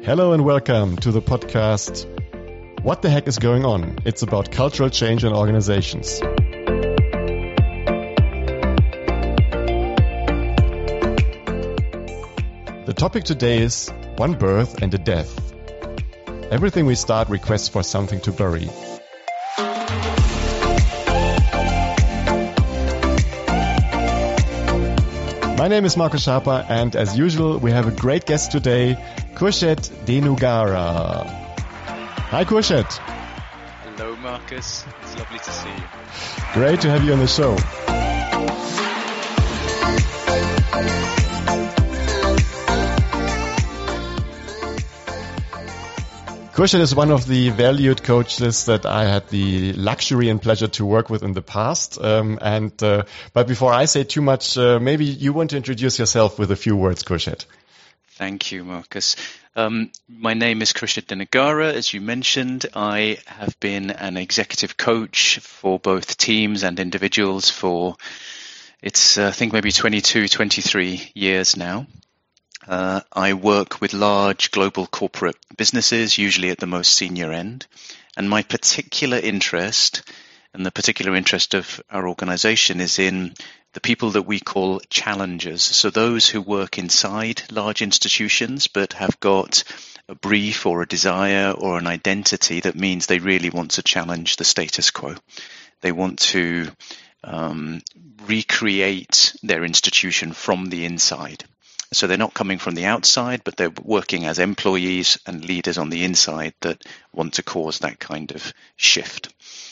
Hello and welcome to the podcast, What the Heck is Going On? It's about cultural change in organizations. The topic today is one birth and a death. Everything we start requests for something to bury. My name is Markus Schaper, and as usual, we have a great guest today, Khurshid Denugara. Hi, Khurshid. Hello, Markus. It's lovely to see you. Great to have you on the show. Khurshid is one of the valued coaches that I had the luxury and pleasure to work with in the past. But before I say too much, maybe you want to introduce yourself with a few words, Khurshid. Thank you, Markus. My name is Khurshid Denugara. As you mentioned, I have been an executive coach for both teams and individuals for, I think maybe 22, 23 years now. I work with large global corporate businesses, usually at the most senior end. And my particular interest, and the particular interest of our organization, is in the people that we call challengers. So those who work inside large institutions but have got a brief or a desire or an identity that means they really want to challenge the status quo. They want to recreate their institution from the inside. So they're not coming from the outside, but they're working as employees and leaders on the inside that want to cause that kind of shift.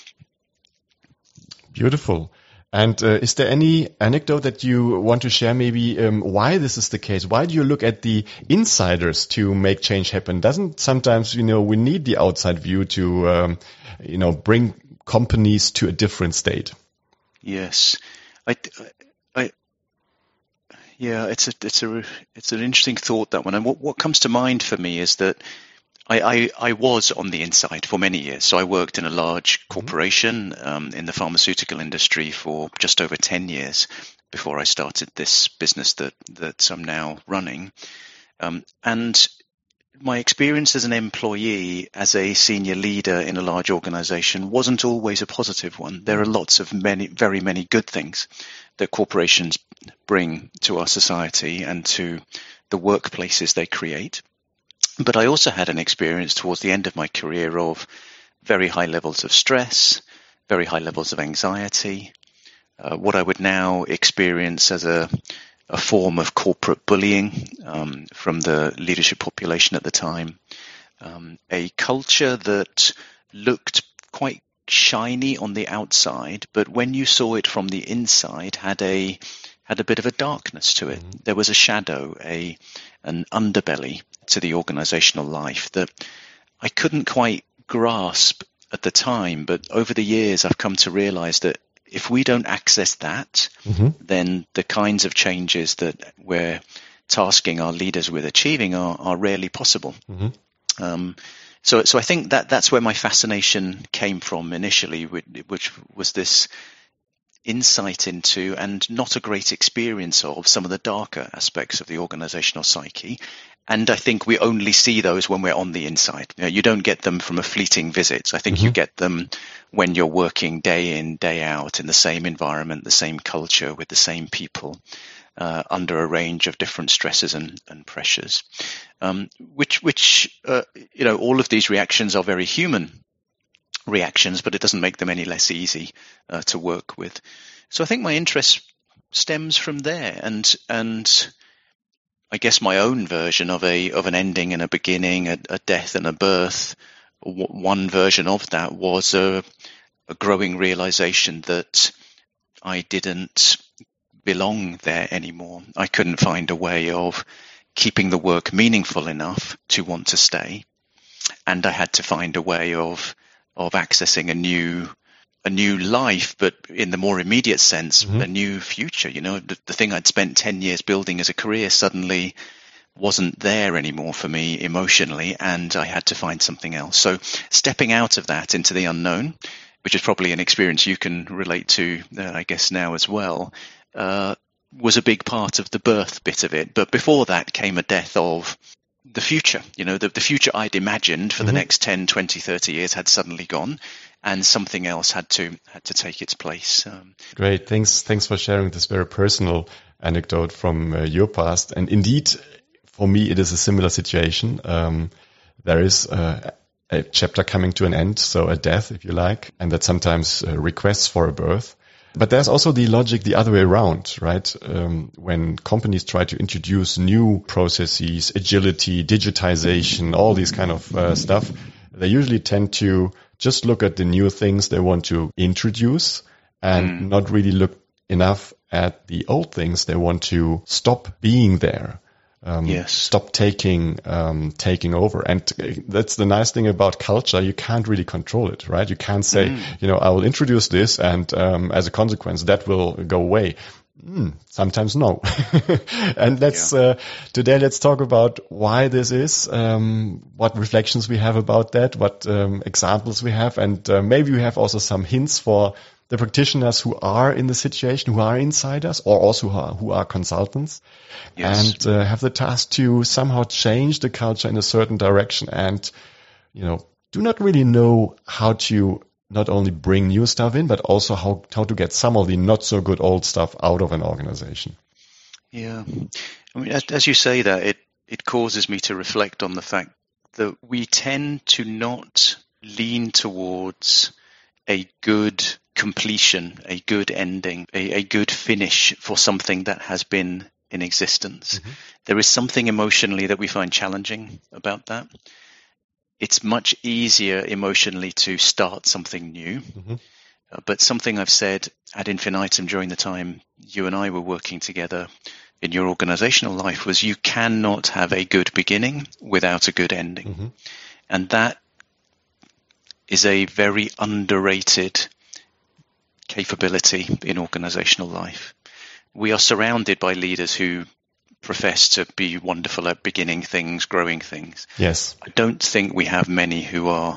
Beautiful. And is there any anecdote that you want to share, maybe why this is the case? Why do you look at the insiders to make change happen? Doesn't sometimes, we need the outside view to, bring companies to a different state? Yes. Yeah, it's an interesting thought, that one. And what comes to mind for me is that I was on the inside for many years. So I worked in a large corporation in the pharmaceutical industry for just over 10 years before I started this business that I'm now running. And my experience as an employee, as a senior leader in a large organization, wasn't always a positive one. There are lots of very many good things that corporations bring to our society and to the workplaces they create. But I also had an experience towards the end of my career of very high levels of stress, very high levels of anxiety, what I would now experience as a form of corporate bullying from the leadership population at the time, a culture that looked quite shiny on the outside, but when you saw it from the inside, had a bit of a darkness to it. Mm-hmm. There was a shadow, an underbelly to the organizational life that I couldn't quite grasp at the time, but over the years I've come to realize that if we don't access that, then the kinds of changes that we're tasking our leaders with achieving are rarely possible. Mm-hmm. So I think that's where my fascination came from initially, which was this insight into, and not a great experience of, some of the darker aspects of the organizational psyche. And I think we only see those when we're on the inside. You don't get them from a fleeting visit. I think you get them when you're working day in, day out in the same environment, the same culture, with the same people, under a range of different stresses and pressures. Which all of these reactions are very human reactions, but it doesn't make them any less easy to work with. So I think my interest stems from there, and I guess my own version of an ending and a beginning, a death and a birth. One version of that was a growing realization that I didn't belong there anymore. I couldn't find a way of keeping the work meaningful enough to want to stay, and I had to find a way of accessing a new life, but in the more immediate sense, a new future. The thing I'd spent 10 years building as a career suddenly wasn't there anymore for me emotionally, and I had to find something else. So stepping out of that into the unknown, which is probably an experience you can relate to, I guess, now as well, was a big part of the birth bit of it. But before that came a death of the future. The future I'd imagined for the next 10, 20, 30 years had suddenly gone, and something else had to take its place. Great. Thanks for sharing this very personal anecdote from your past. And indeed, for me, it is a similar situation. There is a chapter coming to an end, so a death, if you like, and that sometimes requests for a birth. But there's also the logic the other way around, right? When companies try to introduce new processes, agility, digitization, all these kind of stuff, they usually tend to just look at the new things they want to introduce and not really look enough at the old things they want to stop being there. Stop taking over. And that's the nice thing about culture. You can't really control it, right? You can't say, I will introduce this and as a consequence, that will go away. Sometimes no. And today let's talk about why this is, what reflections we have about that, what examples we have, and maybe we have also some hints for the practitioners who are in the situation, who are insiders, or also who are consultants, and have the task to somehow change the culture in a certain direction, and do not really know how to not only bring new stuff in, but also how to get some of the not so good old stuff out of an organization. Yeah, I mean, as you say that, it causes me to reflect on the fact that we tend to not lean towards a good completion, a good ending, a good finish for something that has been in existence. There is something emotionally that we find challenging about that. It's much easier emotionally to start something new. But something I've said ad infinitum during the time you and I were working together in your organizational life was you cannot have a good beginning without a good ending. And that is a very underrated capability in organizational life. We are surrounded by leaders who profess to be wonderful at beginning things, growing things. Yes. I don't think we have many who are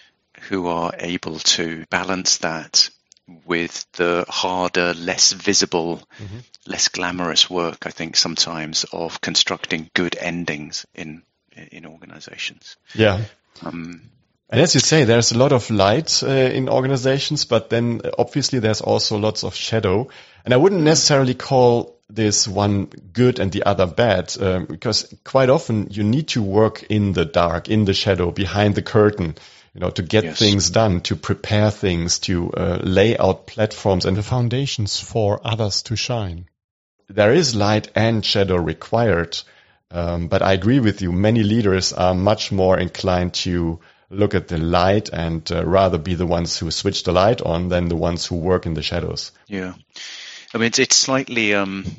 able to balance that with the harder, less visible, less glamorous work, I think, sometimes of constructing good endings in organizations. Yeah. And as you say, there's a lot of light in organizations, but then obviously there's also lots of shadow. And I wouldn't necessarily call this one good and the other bad, because quite often you need to work in the dark, in the shadow, behind the curtain, to get things done, to prepare things, to lay out platforms and the foundations for others to shine. There is light and shadow required, but I agree with you. Many leaders are much more inclined to look at the light and rather be the ones who switch the light on than the ones who work in the shadows. Yeah. I mean, it's slightly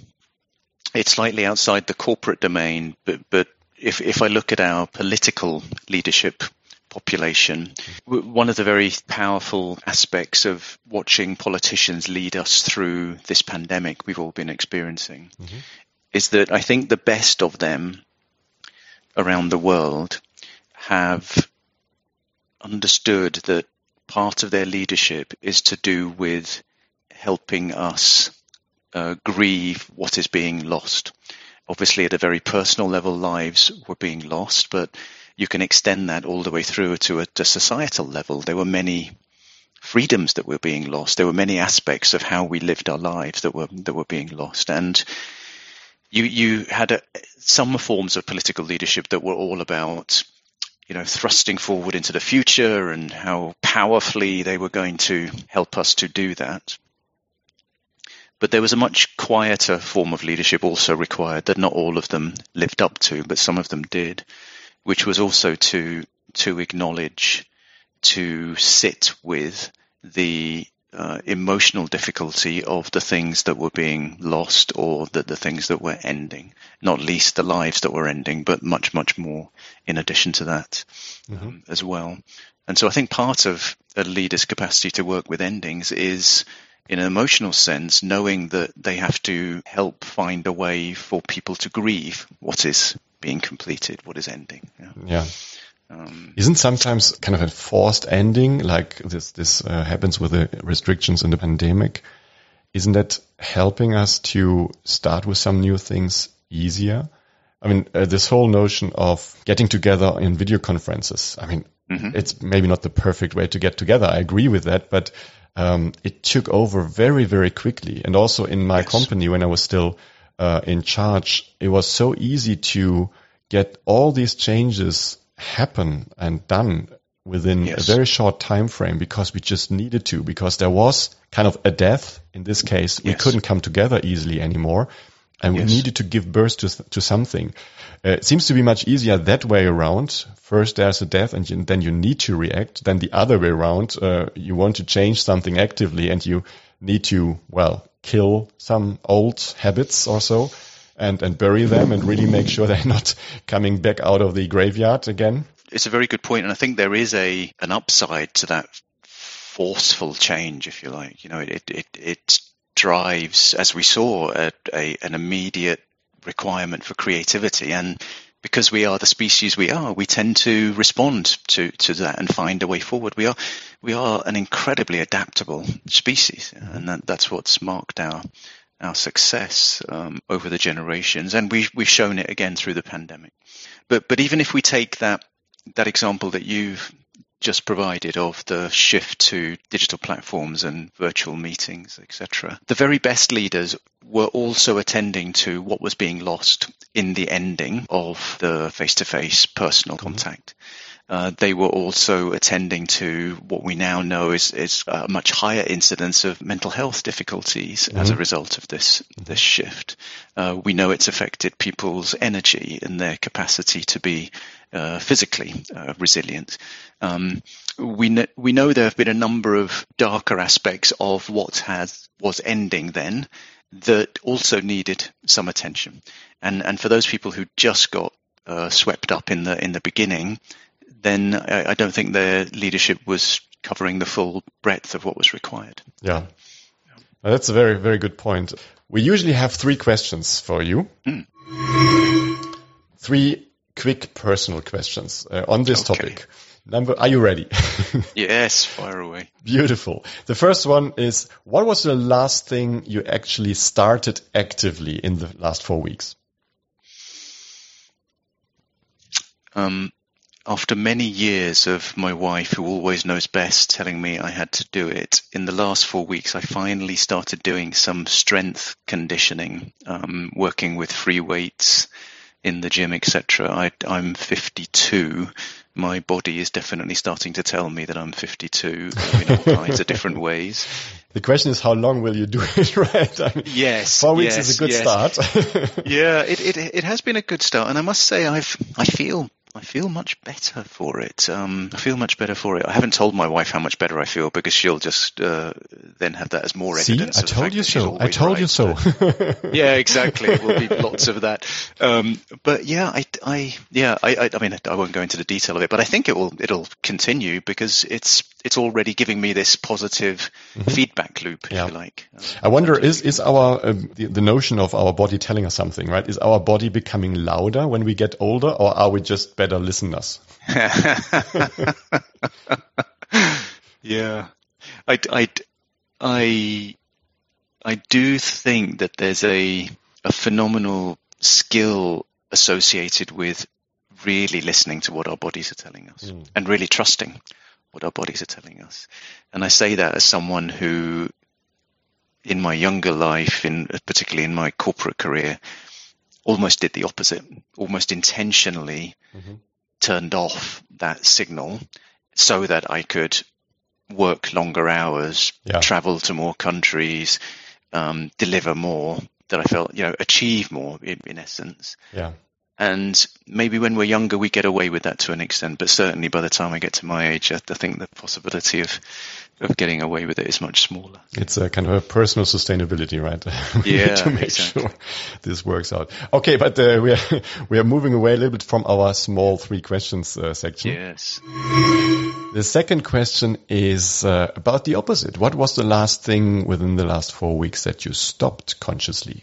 outside the corporate domain, but if I look at our political leadership population, one of the very powerful aspects of watching politicians lead us through this pandemic we've all been experiencing is that I think the best of them around the world have understood that part of their leadership is to do with helping us grieve what is being lost. Obviously, at a very personal level, lives were being lost, but you can extend that all the way through to a societal level. There were many freedoms that were being lost. There were many aspects of how we lived our lives that were being lost. And you had some forms of political leadership that were all about thrusting forward into the future and how powerfully they were going to help us to do that. But there was a much quieter form of leadership also required that not all of them lived up to, but some of them did, which was also to acknowledge, to sit with the emotional difficulty of the things that were being lost or the things that were ending, not least the lives that were ending, but much, much more in addition to that as well. And so I think part of a leader's capacity to work with endings is, in an emotional sense, knowing that they have to help find a way for people to grieve what is being completed, what is ending. Yeah. Isn't sometimes kind of a forced ending, like this happens with the restrictions in the pandemic? Isn't that helping us to start with some new things easier? I mean, this whole notion of getting together in video conferences, I mean, it's maybe not the perfect way to get together. I agree with that, but it took over very, very quickly. And also in my company, when I was still in charge, it was so easy to get all these changes happen and done within a very short time frame because we just needed to, because there was kind of a death. In this case, we couldn't come together easily anymore. And we needed to give birth to something. It seems to be much easier that way around. First there's a death and then you need to react. Then the other way around, you want to change something actively and you need to, well, kill some old habits or so and bury them and really make sure they're not coming back out of the graveyard again. It's a very good point, and I think there is an upside to that forceful change, if you like. You know, it drives, as we saw, an immediate requirement for creativity, and because we are the species we are, we tend to respond to that and find a way forward. We are an incredibly adaptable species, and that's what's marked our success over the generations, and we've shown it again through the pandemic. But even if we take that example that you've just provided of the shift to digital platforms and virtual meetings, etc., the very best leaders were also attending to what was being lost in the ending of the face-to-face personal contact. They were also attending to what we now know is a much higher incidence of mental health difficulties as a result of this shift. We know it's affected people's energy and their capacity to be physically resilient. We know there have been a number of darker aspects of what was ending then that also needed some attention. And for those people who just got swept up in the beginning, then I don't think their leadership was covering the full breadth of what was required. Yeah. That's a very, very good point. We usually have 3 questions for you. 3 quick personal questions on this topic. Are you ready? Yes, fire away. Beautiful. The first one is, what was the last thing you actually started actively in the last 4 weeks? After many years of my wife, who always knows best, telling me I had to do it, in the last 4 weeks, I finally started doing some strength conditioning, working with free weights in the gym, etc. I'm 52. My body is definitely starting to tell me that I'm 52 in all kinds of different ways. The question is, how long will you do it, right? I mean, yes. 4 weeks is a good start. Yeah, it has been a good start. And I must say, I feel much better for it. I haven't told my wife how much better I feel because she'll just then have that as more evidence. See, I told you so. I told you so. Yeah, exactly. It will be lots of that. But yeah, I mean, I won't go into the detail of it, but I think it'll continue because it's already giving me this positive feedback loop, if you like. I wonder, is our the notion of our body telling us something, right? Is our body becoming louder when we get older, or are we just better listeners? Yeah, I do think that there's a phenomenal skill associated with really listening to what our bodies are telling us and really trusting what our bodies are telling us. And I say that as someone who, in my younger life, particularly in my corporate career, almost did the opposite, almost intentionally turned off that signal so that I could work longer hours, travel to more countries, deliver more, that I felt, achieve more in essence. Yeah. And maybe when we're younger, we get away with that to an extent, but certainly by the time I get to my age, I think the possibility of getting away with it is much smaller. It's a kind of a personal sustainability, right? Yeah, to make sure this works out. Okay, but we are moving away a little bit from our small 3 questions section. Yes. The second question is about the opposite. What was the last thing within the last 4 weeks that you stopped consciously?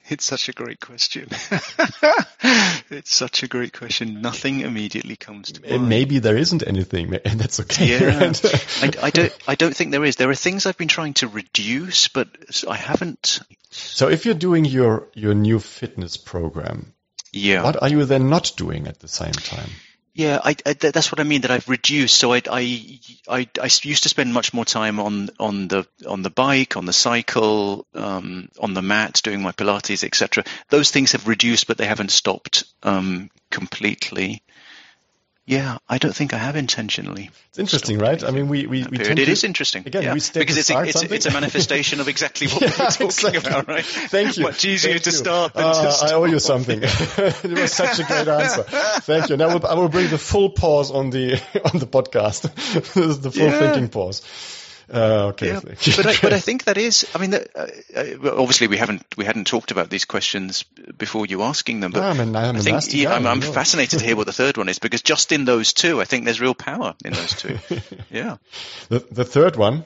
It's such a great question. It's such a great question. Nothing immediately comes to mind. Maybe there isn't anything, and that's okay. Yeah, I don't think there is. There are things I've been trying to reduce, but I haven't. So if you're doing your new fitness program, what are you then not doing at the same time? Yeah, that's what I mean. That I've reduced. So I used to spend much more time on the bike, on the cycle, on the mat, doing my Pilates, etc. Those things have reduced, but they haven't stopped completely. Yeah, I don't think I have intentionally. It's interesting, right? I mean, we tend it is interesting. Again, we start because it's a manifestation of exactly what we were talking about, right? Thank you. Much easier to start than to stop. I owe you something. It was such a great answer. Thank you. And I will bring the full pause on the podcast. This is the full thinking pause. Okay. Yeah, but I think that is. I mean, obviously we hadn't talked about these questions before you asking them. But I'm fascinated to hear what the third one is, because just in those two, I think there's real power in those two. Yeah. The third one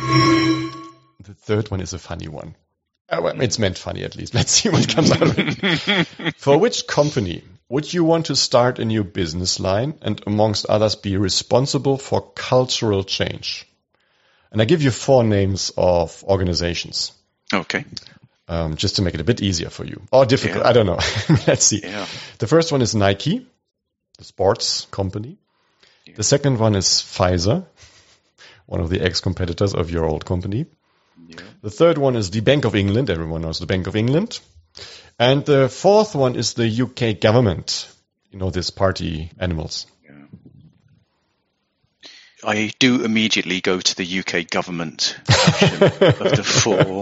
is a funny one. Well, it's meant funny, at least. Let's see what comes out of it. For which company would you want to start a new business line and, amongst others, be responsible for cultural change? And I give you 4 names of organizations. Okay. Just to make it a bit easier for you. Or difficult, I don't know. Let's see. Yeah. The first one is Nike, the sports company. Yeah. The second one is Pfizer, one of the ex-competitors of your old company. Yeah. The third one is the Bank of England. Everyone knows the Bank of England. And the fourth one is the UK government. You know, this party animals. I do immediately go to the UK government option of the 4.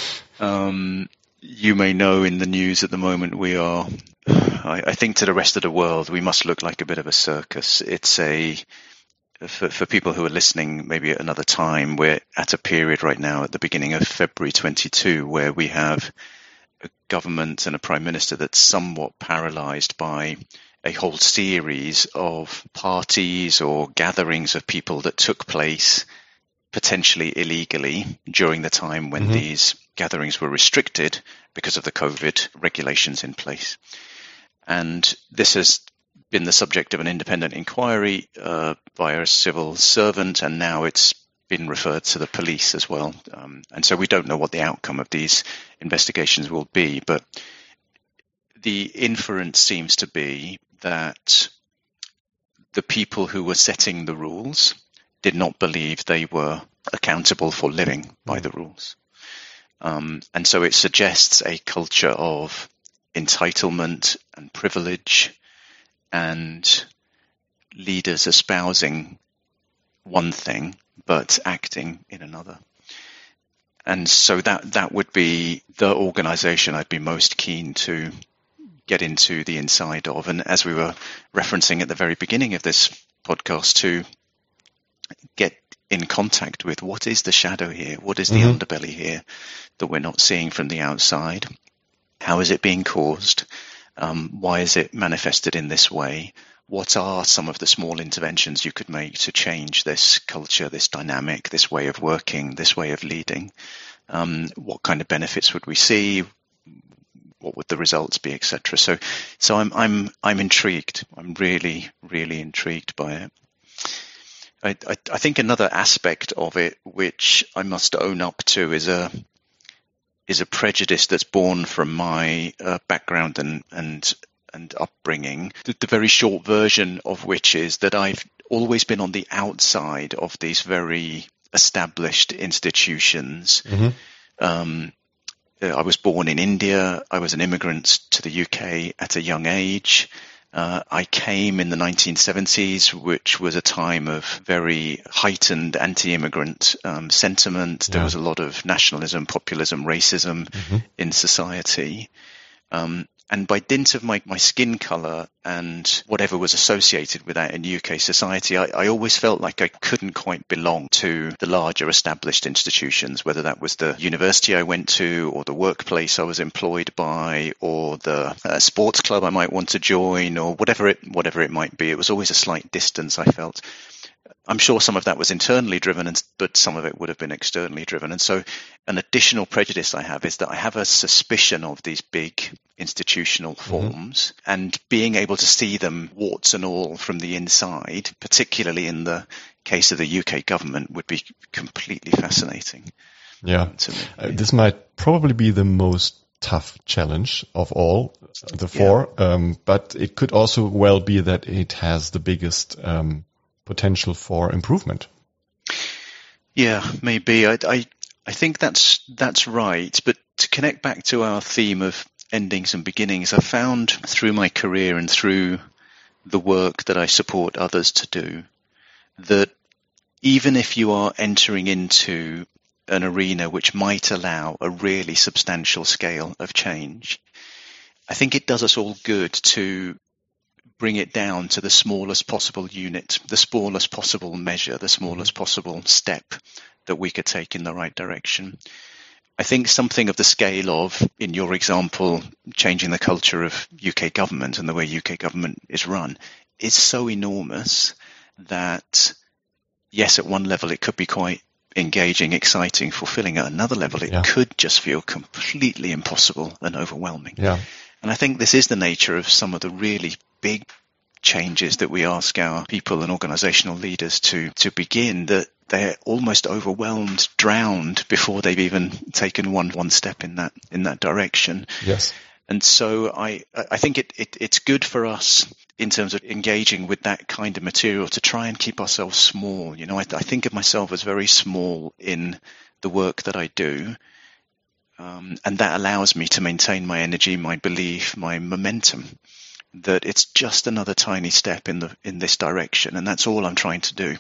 You may know in the news at the moment we are, I think to the rest of the world, we must look like a bit of a circus. It's for people who are listening maybe at another time, we're at a period right now at the beginning of February 22 where we have a government and a prime minister that's somewhat paralyzed by a whole series of parties or gatherings of people that took place potentially illegally during the time when these gatherings were restricted because of the COVID regulations in place. And this has been the subject of an independent inquiry by a civil servant, and now it's been referred to the police as well. And so we don't know what the outcome of these investigations will be, but the inference seems to be that the people who were setting the rules did not believe they were accountable for living by the rules. And so it suggests a culture of entitlement and privilege and leaders espousing one thing but acting in another. And so that would be the organization I'd be most keen to get into the inside of. And as we were referencing at the very beginning of this podcast, to get in contact with what is the shadow here? What is the underbelly here that we're not seeing from the outside? How is it being caused? Why is it manifested in this way? What are some of the small interventions you could make to change this culture, this dynamic, this way of working, this way of leading? What kind of benefits would we see? What would the results be, etc.? So I'm intrigued. I'm really, really intrigued by it. I think another aspect of it, which I must own up to, is a prejudice that's born from my background and upbringing. The very short version of which is that I've always been on the outside of these very established institutions. I was born in India. I was an immigrant to the UK at a young age. I came in the 1970s, which was a time of very heightened anti-immigrant sentiment. There was a lot of nationalism, populism, racism in society. And by dint of my skin color and whatever was associated with that in UK society, I always felt like I couldn't quite belong to the larger established institutions, whether that was the university I went to or the workplace I was employed by or the sports club I might want to join or whatever it might be. It was always a slight distance I felt. I'm sure some of that was internally driven, but some of it would have been externally driven. And so an additional prejudice I have is that I have a suspicion of these big institutional forms, and being able to see them warts and all from the inside, particularly in the case of the UK government, would be completely fascinating. Yeah, to me. This might probably be the most tough challenge of all the four, but it could also well be that it has the biggest potential for improvement. Yeah, maybe. I think that's right. But to connect back to our theme of endings and beginnings, I found through my career and through the work that I support others to do, that even if you are entering into an arena which might allow a really substantial scale of change, I think it does us all good to bring it down to the smallest possible unit, the smallest possible measure, the smallest possible step that we could take in the right direction. I think something of the scale of, in your example, changing the culture of UK government and the way UK government is run is so enormous that, yes, at one level it could be quite engaging, exciting, fulfilling. At another level, it could just feel completely impossible and overwhelming. Yeah. And I think this is the nature of some of the really big changes that we ask our people and organizational leaders to begin, that they're almost overwhelmed, drowned before they've even taken one step in that direction. Yes. And so I think it's good for us in terms of engaging with that kind of material to try and keep ourselves small. You know, I think of myself as very small in the work that I do. And that allows me to maintain my energy, my belief, my momentum, that it's just another tiny step in this direction. And that's all I'm trying to do.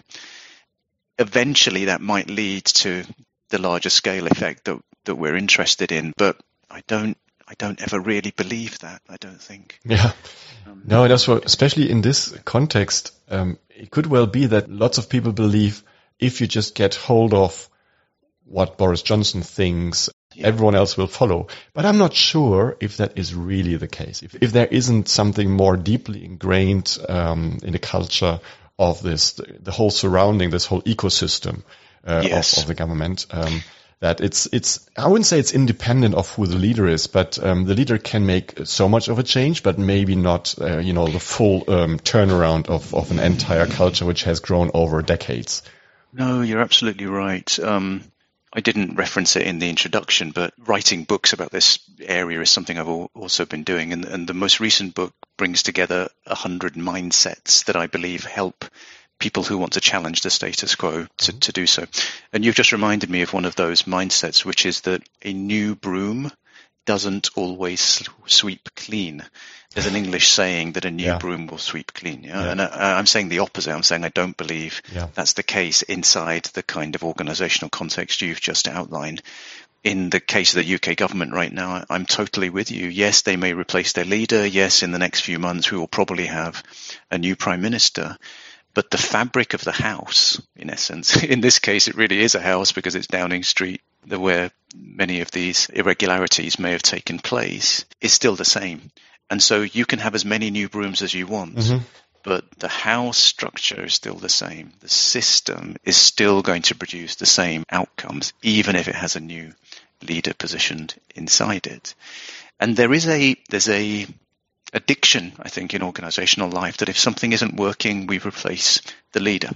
Eventually that might lead to the larger scale effect that we're interested in, but I don't ever really believe that, I don't think. Yeah. No, that's what, especially in this context, it could well be that lots of people believe if you just get hold of what Boris Johnson thinks, everyone else will follow. But I'm not sure if that is really the case. If there isn't something more deeply ingrained in the culture of the whole surrounding, this whole ecosystem of the government, that it's I wouldn't say it's independent of who the leader is, but the leader can make so much of a change, but maybe not the full turnaround of an entire culture which has grown over decades. No, you're absolutely right. I didn't reference it in the introduction, but writing books about this area is something I've also been doing. And the most recent book brings together 100 mindsets that I believe help people who want to challenge the status quo to do so. And you've just reminded me of one of those mindsets, which is that a new broom doesn't always sweep clean. There's an English saying that a new broom will sweep clean. Yeah? And I'm saying the opposite. I'm saying I don't believe that's the case inside the kind of organizational context you've just outlined. In the case of the UK government right now, I'm totally with you. Yes, they may replace their leader. Yes, in the next few months, we will probably have a new prime minister. But the fabric of the house, in essence, in this case, it really is a house because it's Downing Street, where many of these irregularities may have taken place, is still the same. And so you can have as many new brooms as you want, but the house structure is still the same. The system is still going to produce the same outcomes, even if it has a new leader positioned inside it. And there's a addiction, I think, in organizational life that if something isn't working, we replace the leader.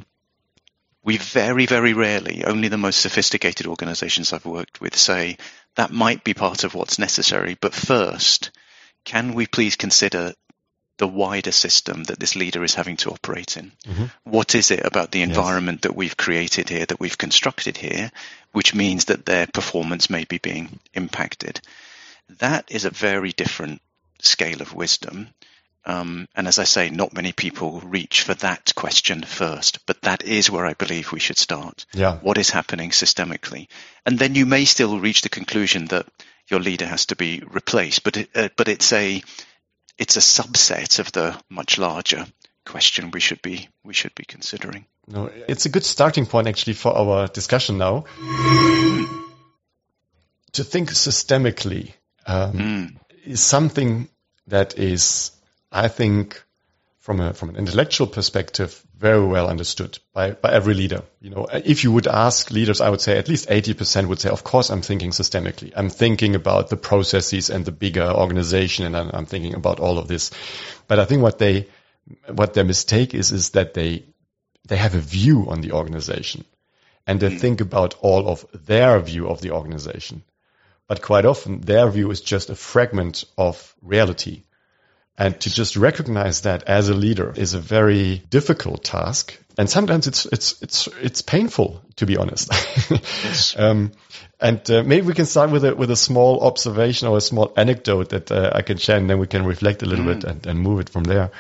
We very, very rarely, only the most sophisticated organizations I've worked with say that might be part of what's necessary. But first, can we please consider the wider system that this leader is having to operate in? What is it about the environment that we've created here, that we've constructed here, which means that their performance may be being impacted? That is a very different scale of wisdom. And as I say, not many people reach for that question first, but that is where I believe we should start. What is happening systemically? And then you may still reach the conclusion that your leader has to be replaced, but it's a subset of the much larger question we should be considering. No, it's a good starting point actually for our discussion now. To think systemically is something that is, I think, from an intellectual perspective, very well understood by every leader. If you would ask leaders, I would say at least 80% would say, of course, I'm thinking systemically. I'm thinking about the processes and the bigger organization, and I'm thinking about all of this. But I think what their mistake is that they have a view on the organization, and they think about all of their view of the organization. But quite often, their view is just a fragment of reality. And to just recognize that as a leader is a very difficult task, and sometimes it's painful, to be honest. Yes. Maybe we can start with a small observation or a small anecdote that I can share, and then we can reflect a little bit and move it from there.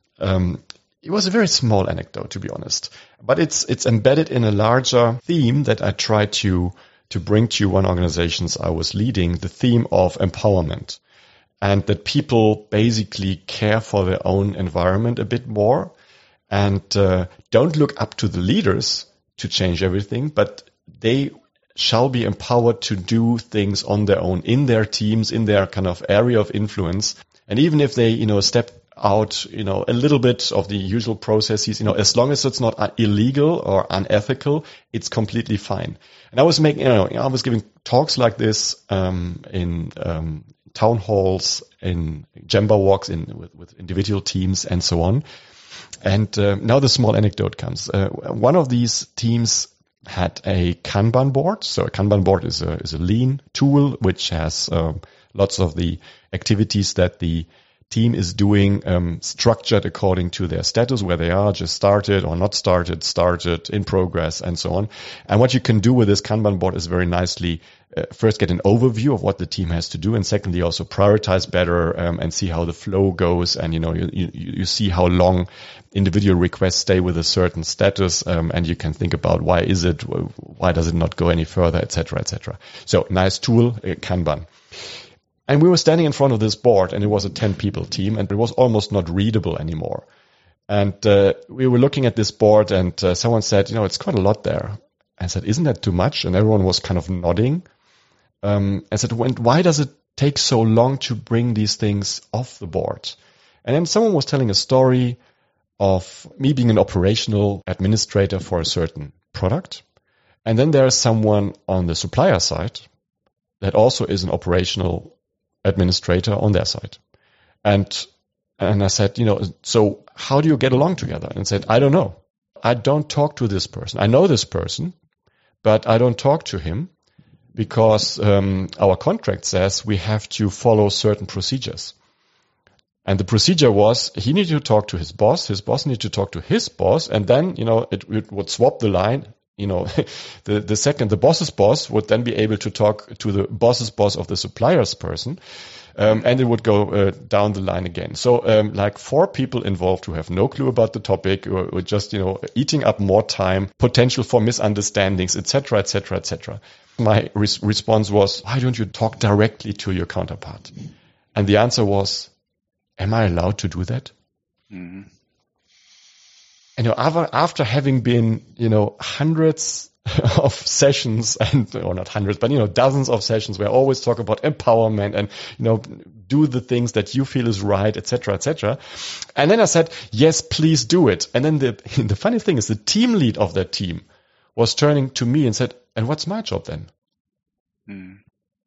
It was a very small anecdote, to be honest, but it's embedded in a larger theme that I try to bring to one organizations I was leading, the theme of empowerment. And that people basically care for their own environment a bit more and don't look up to the leaders to change everything, but they shall be empowered to do things on their own, in their teams, in their kind of area of influence. And even if they, step out, a little bit of the usual processes, as long as it's not illegal or unethical, it's completely fine. And I was I was giving talks like this in town halls, in Gemba walks, with individual teams, and so on. And now the small anecdote comes. One of these teams had a Kanban board. So a Kanban board is a lean tool which has lots of the activities that the team is doing structured according to their status, where they are, just started or not started, in progress, and so on. And what you can do with this Kanban board is very nicely first get an overview of what the team has to do, and secondly also prioritize better and see how the flow goes, and you see how long individual requests stay with a certain status, and you can think about why does it not go any further, etc., etc. So nice tool, Kanban. And we were standing in front of this board, and it was a 10-people team, and it was almost not readable anymore. And we were looking at this board, and someone said, it's quite a lot there. I said, isn't that too much? And everyone was kind of nodding. I said, why does it take so long to bring these things off the board? And then someone was telling a story of me being an operational administrator for a certain product. And then there's someone on the supplier side that also is an operational administrator on their side. And I said, so how do you get along together? And said, I don't know. I don't talk to this person. I know this person, but I don't talk to him because our contract says we have to follow certain procedures. And the procedure was he needed to talk to his boss needed to talk to his boss, and then, it would swap the line. The second the boss's boss would then be able to talk to the boss's boss of the supplier's person, and it would go down the line again. So like 4 people involved who have no clue about the topic, or just eating up more time, potential for misunderstandings, etc., etc., etc. My response was, why don't you talk directly to your counterpart? And the answer was, am I allowed to do that? Mm-hmm. And after having been, hundreds of sessions, or not hundreds, but, dozens of sessions where I always talk about empowerment and, do the things that you feel is right, etc., etc. And then I said, yes, please do it. And then the funny thing is the team lead of that team was turning to me and said, and what's my job then? Mm.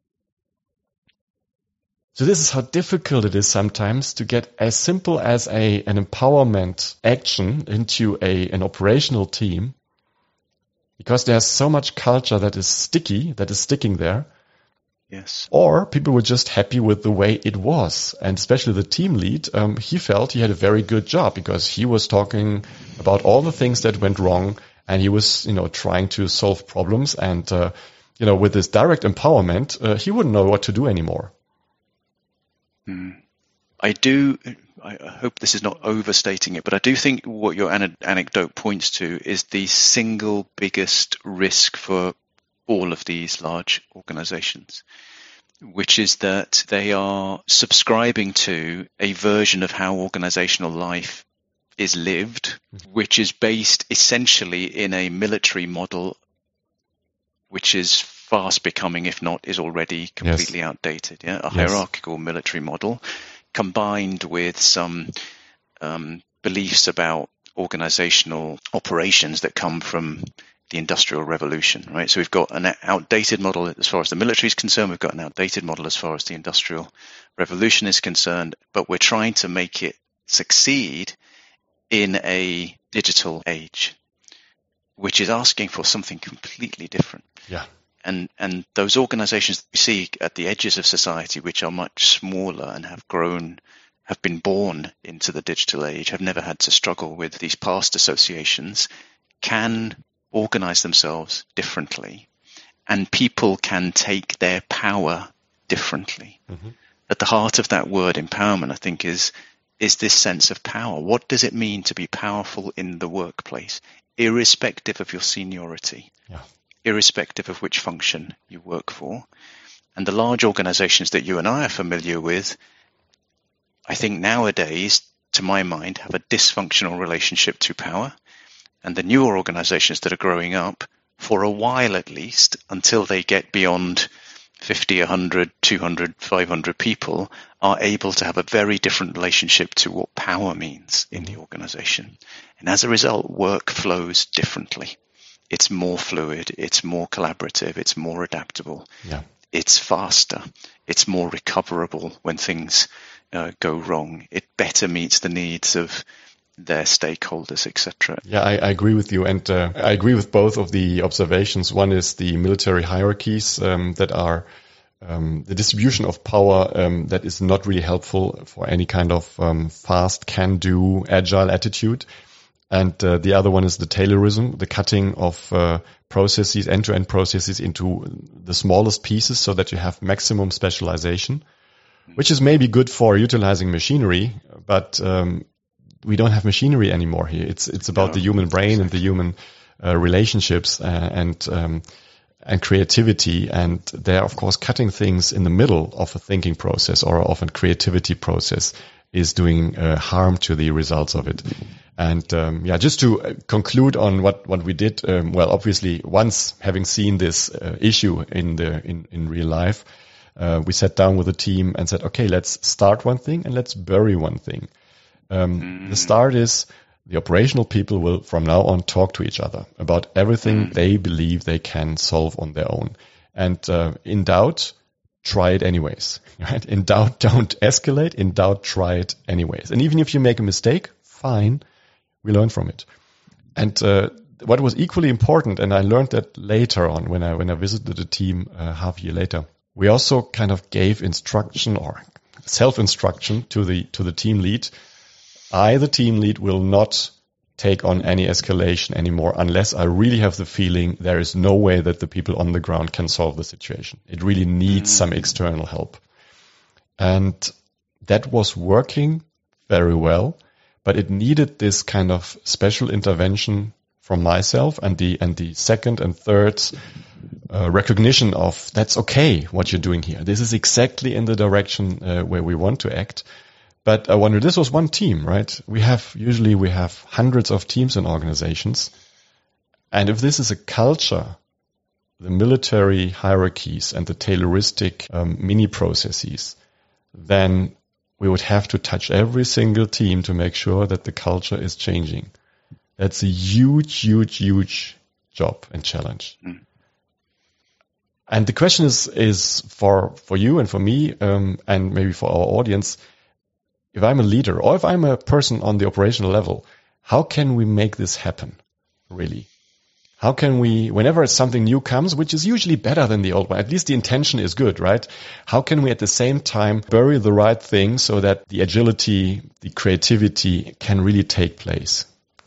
So this is how difficult it is sometimes to get as simple as an empowerment action into an operational team, because there's so much culture that is sticking there. Yes. Or people were just happy with the way it was. And especially the team lead, he felt he had a very good job because he was talking about all the things that went wrong, and he was, trying to solve problems. And, with this direct empowerment, he wouldn't know what to do anymore. I hope this is not overstating it, but I do think what your anecdote points to is the single biggest risk for all of these large organizations, which is that they are subscribing to a version of how organizational life is lived, which is based essentially in a military model, which is fast becoming, if not is already completely outdated. Yeah, a hierarchical military model combined with some beliefs about organizational operations that come from the Industrial Revolution, right? So we've got an outdated model as far as the military is concerned. We've got an outdated model as far as the Industrial Revolution is concerned, but we're trying to make it succeed in a digital age, which is asking for something completely different. Yeah. And those organizations we see at the edges of society, which are much smaller and have been born into the digital age, have never had to struggle with these past associations, can organize themselves differently, and people can take their power differently. Mm-hmm. At the heart of that word empowerment, I think, is this sense of power. What does it mean to be powerful in the workplace, irrespective of your seniority, irrespective of which function you work for? And the large organizations that you and I are familiar with, I think nowadays, to my mind, have a dysfunctional relationship to power. And the newer organizations that are growing up, for a while at least, until they get beyond 50, 100, 200, 500 people, are able to have a very different relationship to what power means in the organization. And as a result, work flows differently. It's more fluid, it's more collaborative, it's more adaptable, it's faster, it's more recoverable when things go wrong. It better meets the needs of their stakeholders, etc. Yeah, I agree with you, and I agree with both of the observations. One is the military hierarchies that are the distribution of power that is not really helpful for any kind of fast, can-do, agile attitude. And the other one is the Taylorism, the cutting of processes, end-to-end processes into the smallest pieces so that you have maximum specialization, which is maybe good for utilizing machinery, but we don't have machinery anymore here. It's about the human brain and the human relationships and creativity. And they're, of course, cutting things in the middle of a thinking process or of a creativity process is doing harm to the results of it. And just to conclude on what we did, well, obviously, once having seen this issue in real life, we sat down with the team and said, okay, let's start one thing and let's bury one thing. The start is the operational people will from now on talk to each other about everything they believe they can solve on their own. And in doubt, try it anyways. Right? In doubt, don't escalate. In doubt, try it anyways. And even if you make a mistake, fine, we learn from it. And what was equally important, and I learned that later on when I visited the team half a year later, we also kind of gave instruction or self-instruction to the team lead. The team lead, will not take on any escalation anymore unless I really have the feeling there is no way that the people on the ground can solve the situation. It really needs some external help. And that was working very well, but it needed this kind of special intervention from myself and the second and third recognition of that's okay what you're doing here. This is exactly in the direction where we want to act. But I wonder, this was one team, right? Usually we have hundreds of teams in organizations. And if this is a culture, the military hierarchies and the Tayloristic mini processes, then we would have to touch every single team to make sure that the culture is changing. That's a huge, huge, huge job and challenge. And the question is for you and for me, and maybe for our audience, if I'm a leader or if I'm a person on the operational level, how can we make this happen, really? How can we, whenever something new comes, which is usually better than the old one, at least the intention is good, right? How can we at the same time bury the right thing so that the agility, the creativity can really take place?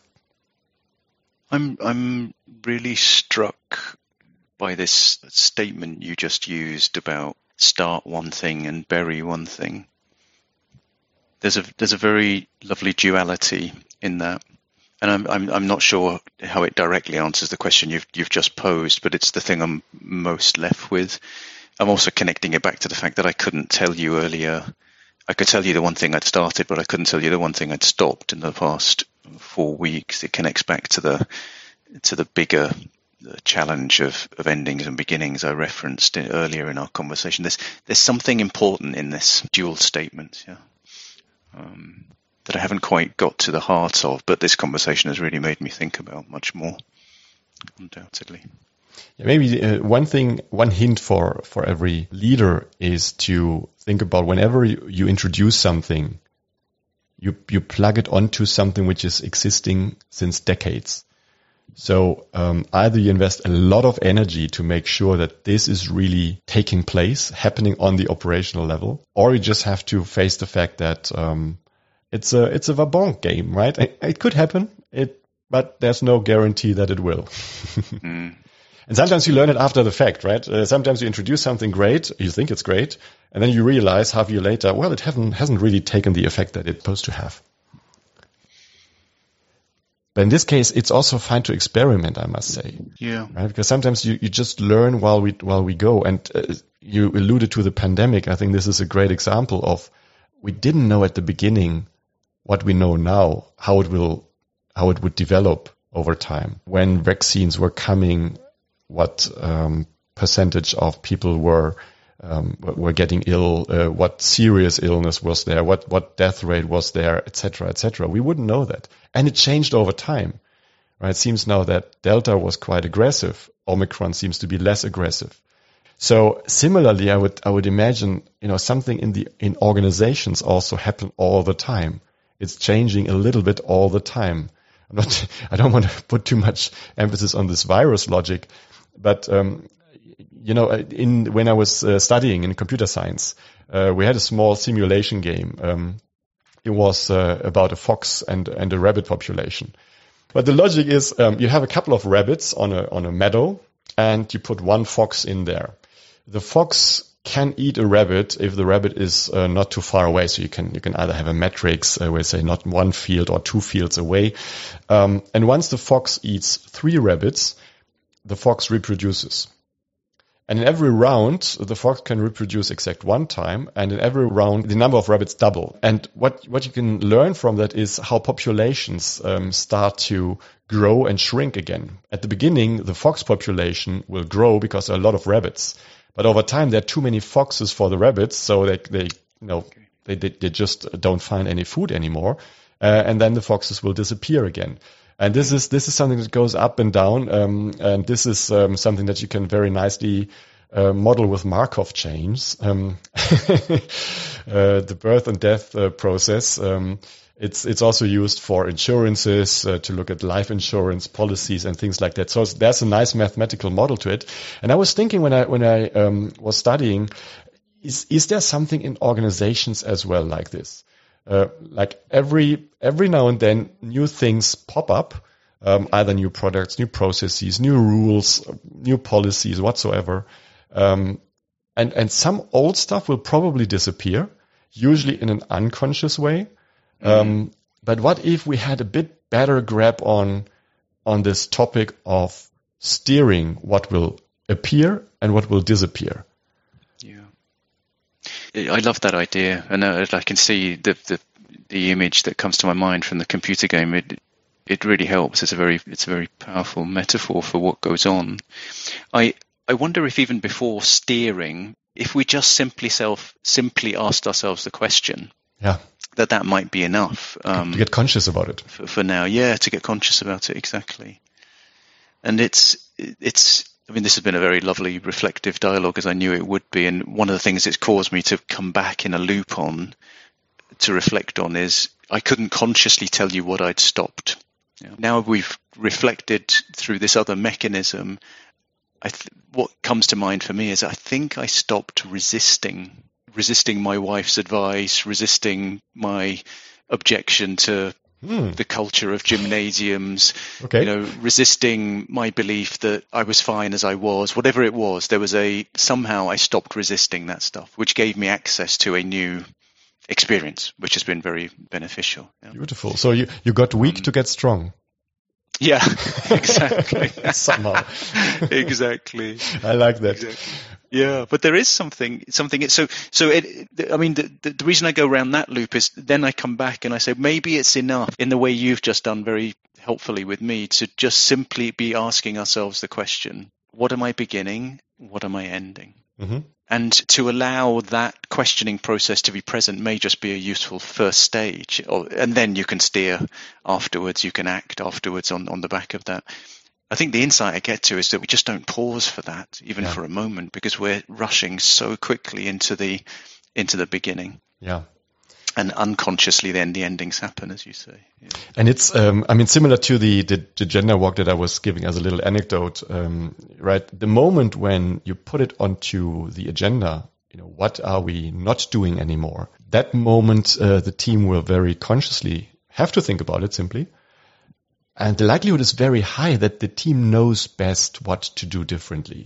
I'm really struck by this statement you just used about start one thing and bury one thing. There's a very lovely duality in that, and I'm not sure how it directly answers the question you've just posed, but it's the thing I'm most left with. I'm also connecting it back to the fact that I couldn't tell you earlier. I could tell you the one thing I'd started, but I couldn't tell you the one thing I'd stopped in the past 4 weeks. It connects back to the bigger challenge of endings and beginnings I referenced earlier in our conversation. There's something important in this dual statement. Yeah. that I haven't quite got to the heart of, but this conversation has really made me think about much more, undoubtedly. Yeah, maybe one hint for every leader is to think about whenever you introduce something, you plug it onto something which is existing since decades. So either you invest a lot of energy to make sure that this is really taking place, happening on the operational level, or you just have to face the fact that it's a Vabonk game, right? It could happen, but there's no guarantee that it will. And sometimes you learn it after the fact, right? Sometimes you introduce something great, you think it's great, and then you realize half a year later, well, it hasn't really taken the effect that it's supposed to have. But in this case, it's also fine to experiment, I must say. Yeah. Right? Because sometimes you just learn while we go. And you alluded to the pandemic. I think this is a great example of we didn't know at the beginning what we know now, how it would develop over time. When vaccines were coming, what percentage of people were getting ill, what serious illness was there, what death rate was there, etc., etc. We wouldn't know that. And it changed over time. Right? It seems now that Delta was quite aggressive. Omicron seems to be less aggressive. So similarly, I would imagine, something in organizations also happen all the time. It's changing a little bit all the time. I don't want to put too much emphasis on this virus logic, but when I was studying in computer science, we had a small simulation game. It was about a fox and a rabbit population. But the logic is you have a couple of rabbits on a meadow, and you put one fox in there. The fox can eat a rabbit if the rabbit is not too far away. So you can either have a matrix where say not 1 field or 2 fields away. And once the fox eats 3 rabbits, the fox reproduces. And in every round, the fox can reproduce exact 1 time. And in every round, the number of rabbits double. And what you can learn from that is how populations start to grow and shrink again. At the beginning, the fox population will grow because there are a lot of rabbits. But over time, there are too many foxes for the rabbits, so they just don't find any food anymore. And then the foxes will disappear again. And this is something that goes up and down, and this is something that you can very nicely model with Markov chains. The birth and death process. It's also used for insurances to look at life insurance policies and things like that. So there's a nice mathematical model to it. And I was thinking when I was studying, is there something in organizations as well like this? Like every now and then new things pop up, either new products, new processes, new rules, new policies, whatsoever. And some old stuff will probably disappear, usually in an unconscious way. But what if we had a bit better grab on this topic of steering what will appear and what will disappear? I love that idea, and I can see the image that comes to my mind from the computer game. It really helps. It's a very powerful metaphor for what goes on. I wonder if even before steering, if we just simply asked ourselves the question, that might be enough. To get conscious about it for now. To get conscious about it, exactly. And it's. I mean, this has been a very lovely, reflective dialogue, as I knew it would be. And one of the things it's caused me to come back in a loop on, to reflect on, is I couldn't consciously tell you what I'd stopped. Now we've reflected through this other mechanism, what comes to mind for me is I think I stopped resisting my wife's advice, resisting my objection to the culture of gymnasiums, resisting my belief that I was fine as I was, whatever it was. Somehow I stopped resisting that stuff, which gave me access to a new experience, which has been very beneficial. Beautiful. So you got weak to get strong. Yeah, exactly. Somehow. Exactly. I like that. Exactly. Yeah, but there is something. The reason I go around that loop is then I come back and I say maybe it's enough, in the way you've just done very helpfully with me, to just simply be asking ourselves the question: what am I beginning? What am I ending? Mm-hmm. And to allow that questioning process to be present may just be a useful first stage. And then you can steer afterwards, you can act afterwards on the back of that. I think the insight I get to is that we just don't pause for that, even for a moment, because we're rushing so quickly into the beginning. Yeah. And unconsciously, then the endings happen, as you say. Yeah. And it's, similar to the gender walk that I was giving as a little anecdote, right? The moment when you put it onto the agenda, what are we not doing anymore? That moment, the team will very consciously have to think about it simply. And the likelihood is very high that the team knows best what to do differently.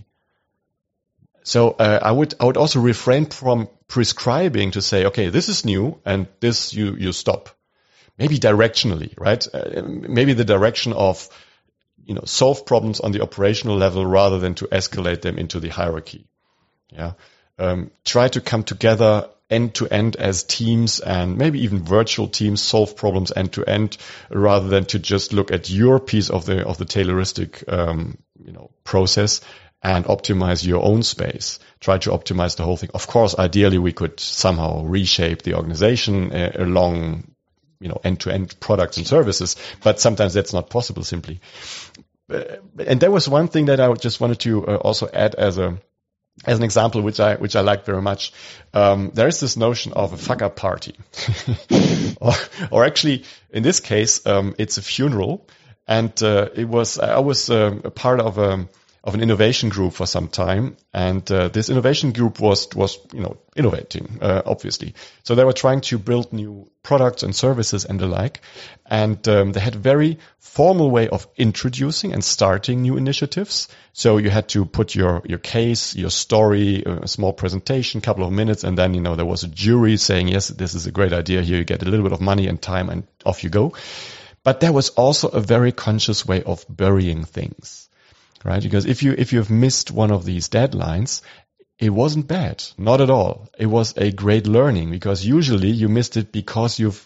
So I would also refrain from prescribing to say, okay, this is new and this you stop. Maybe directionally, right? Maybe the direction of, solve problems on the operational level rather than to escalate them into the hierarchy. Yeah. Try to come together end to end as teams and maybe even virtual teams solve problems end to end rather than to just look at your piece of the Tayloristic, process and optimize your own space. Try to optimize the whole thing. Of course, ideally we could somehow reshape the organization along, end-to-end products and services, but sometimes that's not possible simply. And there was one thing that I just wanted to also add as an example, which I like very much. There is this notion of a fuck-up party, or actually, in this case, it's a funeral, and I was a part of an innovation group for some time, and this innovation group was innovating, obviously. So they were trying to build new products and services and the like, and they had a very formal way of introducing and starting new initiatives. So you had to put your case, your story, a small presentation, couple of minutes, and then there was a jury saying, yes, this is a great idea. Here you get a little bit of money and time, and off you go. But there was also a very conscious way of burying things. Right, because if you've missed one of these deadlines, it wasn't bad, not at all. It was a great learning because usually you missed it because you've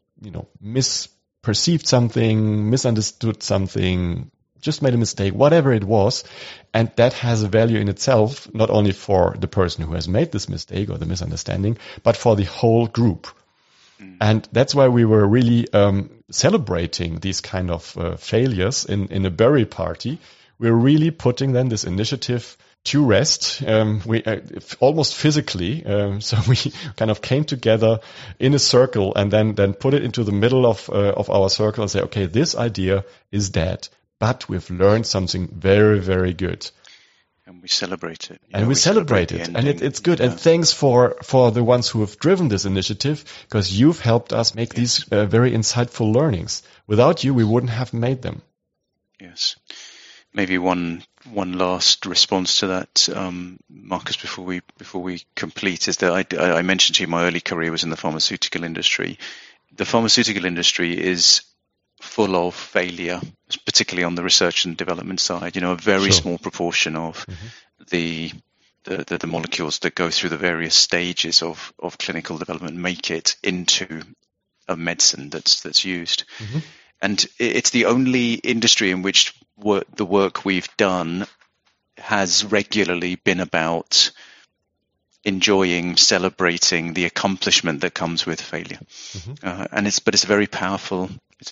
misperceived something, misunderstood something, just made a mistake, whatever it was, and that has a value in itself, not only for the person who has made this mistake or the misunderstanding, but for the whole group. And that's why we were really celebrating these kind of failures in a bury party. We're really putting then this initiative to rest. We almost physically, so we kind of came together in a circle and then put it into the middle of our circle and say, okay, this idea is dead, but we've learned something very, very good. And we celebrate it. And we celebrate it. And it's good. Yeah. And thanks for the ones who have driven this initiative, because you've helped us make these very insightful learnings. Without you, we wouldn't have made them. Yes. Maybe one last response to that, Marcus, before we complete, is that I mentioned to you my early career was in the pharmaceutical industry. The pharmaceutical industry is full of failure, particularly on the research and development side. A very small proportion of the molecules that go through the various stages of clinical development make it into a medicine that's used. Mm-hmm. And it's the only industry in which the work we've done has regularly been about enjoying, celebrating the accomplishment that comes with failure. Mm-hmm. It's a very powerful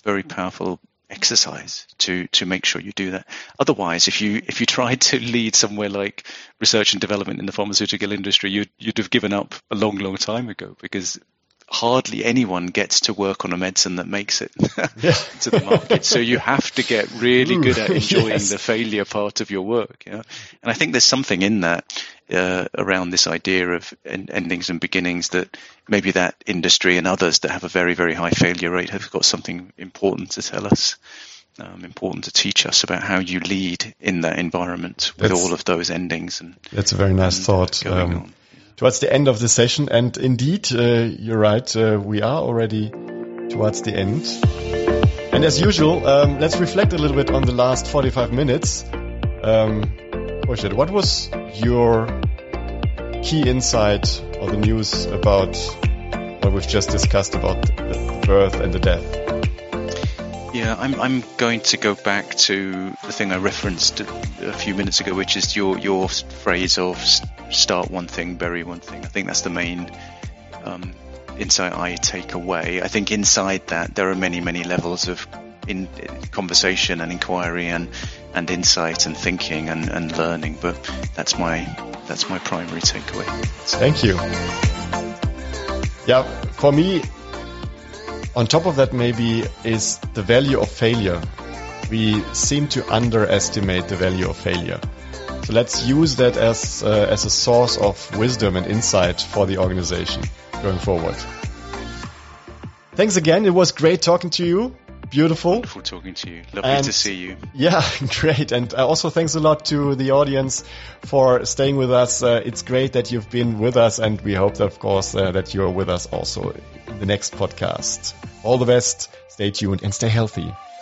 exercise to make sure you do that. Otherwise, if you tried to lead somewhere like research and development in the pharmaceutical industry, you'd have given up a long, long time ago, because hardly anyone gets to work on a medicine that makes it to the market. So you have to get really good at enjoying the failure part of your work. Yeah? And I think there's something in that around this idea of endings and beginnings, that maybe that industry and others that have a very, very high failure rate have got something important to tell us, important to teach us about how you lead in that environment with all of those endings. And that's a very nice thought. Towards the end of the session, and indeed, you're right, we are already towards the end. And as usual, let's reflect a little bit on the last 45 minutes. What was your key insight or the news about what we've just discussed about the birth and the death? Yeah, I'm going to go back to the thing I referenced a few minutes ago, which is your phrase of start one thing, bury one thing. I think that's the main insight I take away. I think inside that there are many levels of in conversation and inquiry and insight and thinking and learning, but that's my primary takeaway. Thank you. Yeah, for me, on top of that maybe is the value of failure. We seem to underestimate the value of failure. So let's use that as a source of wisdom and insight for the organization going forward. Thanks again. It was great talking to you. Beautiful. Wonderful talking to you. Lovely to see you. Yeah, great. And also thanks a lot to the audience for staying with us. It's great that you've been with us, and we hope, of course, that you're with us also in the next podcast. All the best. Stay tuned and stay healthy.